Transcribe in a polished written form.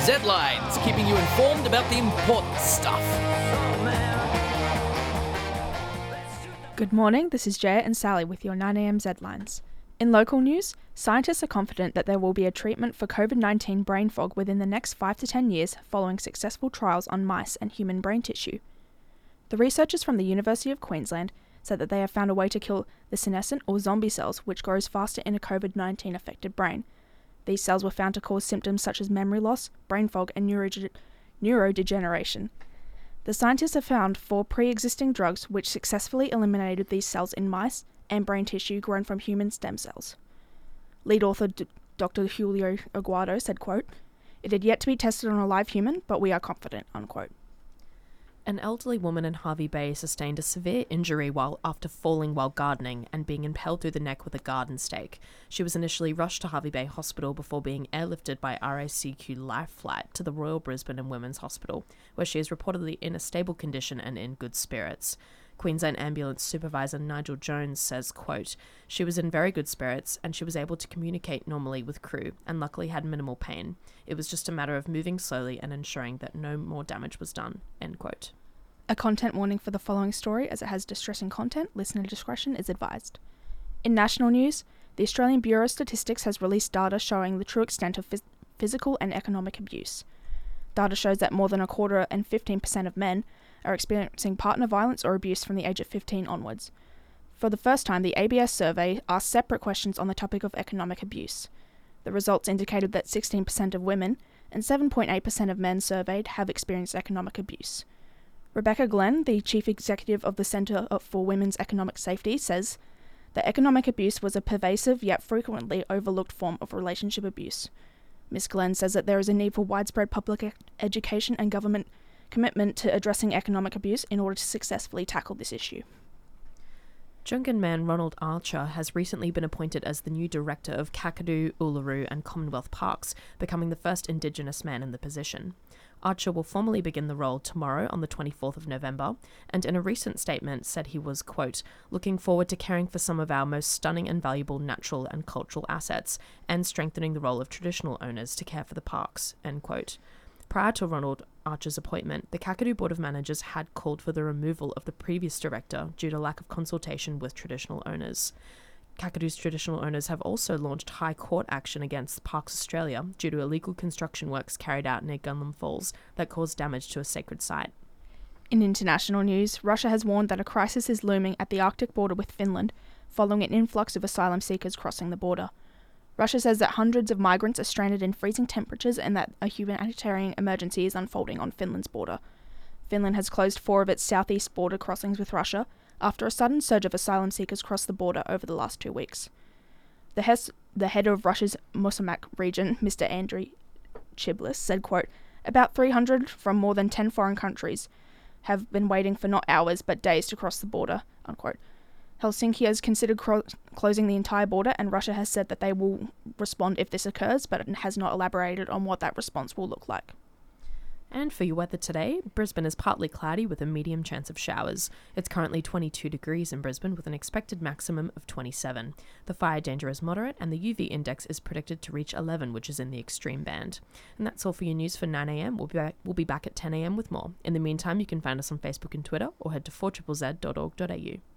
Z-Lines, keeping you informed about the important stuff. Good morning, this is Jaya and Sally with your 9am Z-Lines. In local news, scientists are confident that there will be a treatment for COVID-19 brain fog within the next 5 to 10 years following successful trials on mice and human brain tissue. The researchers from the University of Queensland said that they have found a way to kill the senescent or zombie cells which grows faster in a COVID-19 affected brain. These cells were found to cause symptoms such as memory loss, brain fog and neurodegeneration. The scientists have found 4 pre-existing drugs which successfully eliminated these cells in mice and brain tissue grown from human stem cells. Lead author Dr. Julio Aguado said, quote, "It had yet to be tested on a live human, but we are confident," unquote. An elderly woman in Hervey Bay sustained a severe injury after falling while gardening and being impaled through the neck with a garden stake. She was initially rushed to Hervey Bay Hospital before being airlifted by RACQ Life Flight to the Royal Brisbane and Women's Hospital, where she is reportedly in a stable condition and in good spirits. Queensland Ambulance Supervisor Nigel Jones says, quote, "She was in very good spirits and she was able to communicate normally with crew and luckily had minimal pain. It was just a matter of moving slowly and ensuring that no more damage was done," end quote. A content warning for the following story as it has distressing content. Listener discretion is advised. In national news, the Australian Bureau of Statistics has released data showing the true extent of physical and economic abuse. Data shows that more than a quarter and 15% of men are experiencing partner violence or abuse from the age of 15 onwards. For the first time, the ABS survey asked separate questions on the topic of economic abuse. The results indicated that 16% of women and 7.8% of men surveyed have experienced economic abuse. Rebecca Glenn, the chief executive of the Centre for Women's Economic Safety, says that economic abuse was a pervasive yet frequently overlooked form of relationship abuse. Ms. Glenn says that there is a need for widespread public education and government commitment to addressing economic abuse in order to successfully tackle this issue. Jungan man Ronald Archer has recently been appointed as the new director of Kakadu, Uluru and Commonwealth Parks, becoming the first Indigenous man in the position. Archer will formally begin the role tomorrow on the 24th of November, and in a recent statement said he was, quote, "looking forward to caring for some of our most stunning and valuable natural and cultural assets, and strengthening the role of traditional owners to care for the parks," end quote. Prior to Ronald Archer's appointment, the Kakadu Board of Managers had called for the removal of the previous director due to lack of consultation with traditional owners. Kakadu's traditional owners have also launched high court action against Parks Australia due to illegal construction works carried out near Gunlam Falls that caused damage to a sacred site. In international news, Russia has warned that a crisis is looming at the Arctic border with Finland following an influx of asylum seekers crossing the border. Russia says that hundreds of migrants are stranded in freezing temperatures and that a humanitarian emergency is unfolding on Finland's border. Finland has closed 4 of its southeast border crossings with Russia after a sudden surge of asylum seekers crossed the border over the last 2 weeks. The head of Russia's Mosamak region, Mr. Andriy Chiblis, said, quote, "About 300 from more than 10 foreign countries have been waiting for not hours but days to cross the border," unquote. Helsinki has considered closing the entire border, and Russia has said that they will respond if this occurs, but it has not elaborated on what that response will look like. And for your weather today, Brisbane is partly cloudy with a medium chance of showers. It's currently 22 degrees in Brisbane with an expected maximum of 27. The fire danger is moderate and the UV index is predicted to reach 11, which is in the extreme band. And that's all for your news for 9am. We'll be back at 10am with more. In the meantime, you can find us on Facebook and Twitter or head to 4ZZZ.org.au.